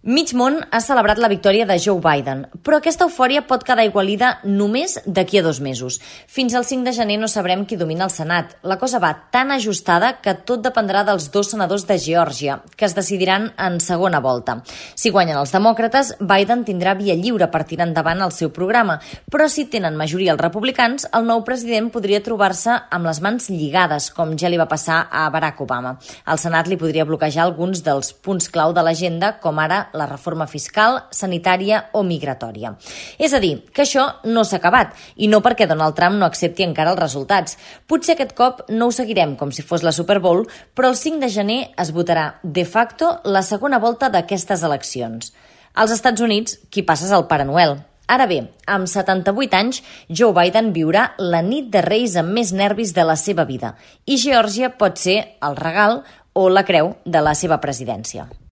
Mig món ha celebrat la victòria de Joe Biden, però aquesta eufòria pot quedar aigualida només d'aquí a 2 mesos. Fins al 5 de gener no sabrem qui domina el Senat. La cosa va tan ajustada que tot dependrà dels 2 senadors de Geòrgia, que es decidiran en segona volta. Si guanyen els demòcrates, Biden tindrà via lliure per tirar endavant el seu programa, però si tenen majoria els republicans, el nou president podria trobar-se amb les mans lligades, com ja li va passar a Barack Obama. El Senat li podria bloquejar alguns dels punts clau de l'agenda, com ara la reforma fiscal, sanitària o migratòria. És a dir, que això no s'ha acabat, i no perquè Donald Trump no accepti encara els resultats. Potser aquest cop no ho seguirem com si fos la Super Bowl, però el 5 de gener es votarà de facto la segona volta d'aquestes eleccions. Als Estats Units, qui passa és el Pare Noel. Ara bé, amb 78 anys, Joe Biden viurà la nit de Reis amb més nervis de la seva vida, i Geòrgia pot ser el regal o la creu de la seva presidència.